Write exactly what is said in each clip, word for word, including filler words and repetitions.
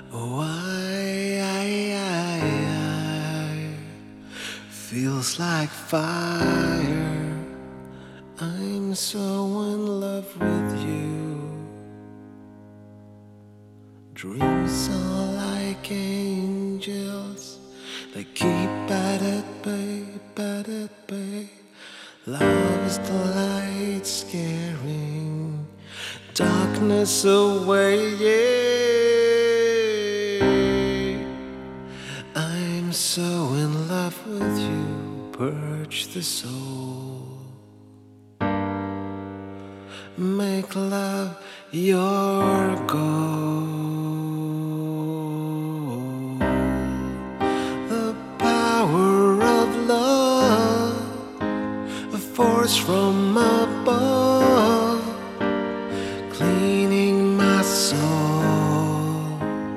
Why I, I, I feels like fire. I'm so in love with you. Dreams are like angels. They keep at it, babe, at it, babe. Love is the light scaring darkness away, yeah. I'm so in love with you, purge the soul. Make love your goal. The power of love, a force from above, cleaning my soul.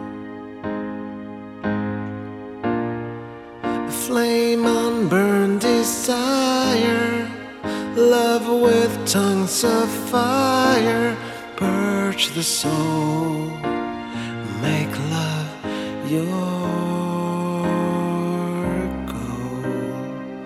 A flame unburned desire, love with tongues of fire, purge the soul, make love your goal.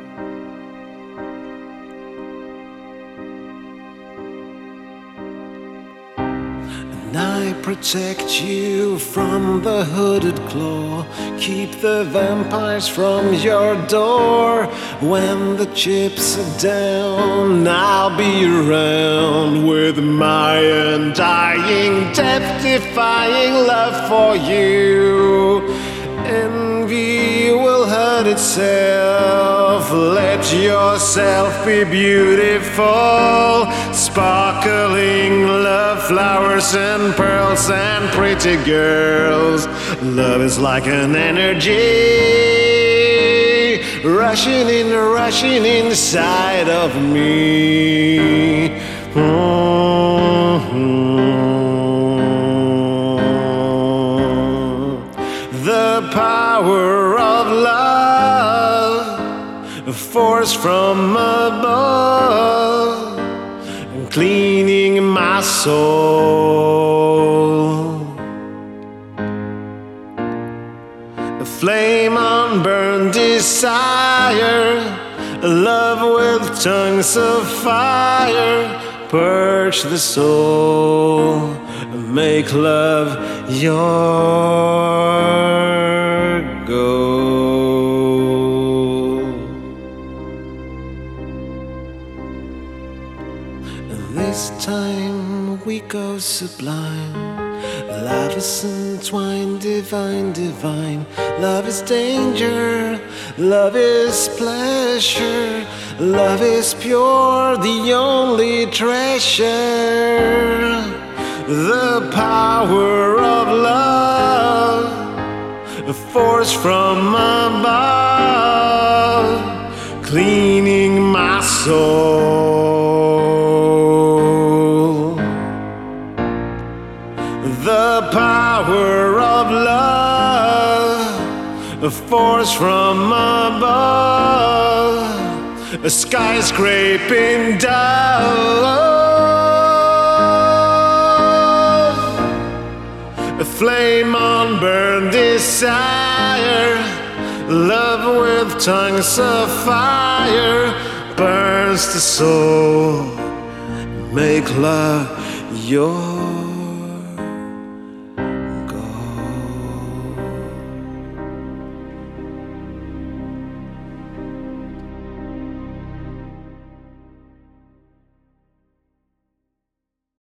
And I protect you from the hooded claw, keep the vampires from your door. When the chips are down, I'll be around with my undying, death-defying love for you. Envy will hurt itself, let yourself be beautiful. Sparkling love, flowers and pearls and pretty girls. Love is like an energy rushing in, rushing inside of me. Mm-hmm. The power of love, a force from above, cleaning my soul. A flame unburned desire, love with tongues of fire, purge the soul, make love your goal. This time we go sublime. Love is entwined, divine, divine. Love is danger, love is pleasure. Love is pure, the only treasure. The power of love, a force from above, cleaning my soul. The power of love, a force from above, a skyscraping dove, a flame unburned desire, love with tongues of fire, burns the soul, make love your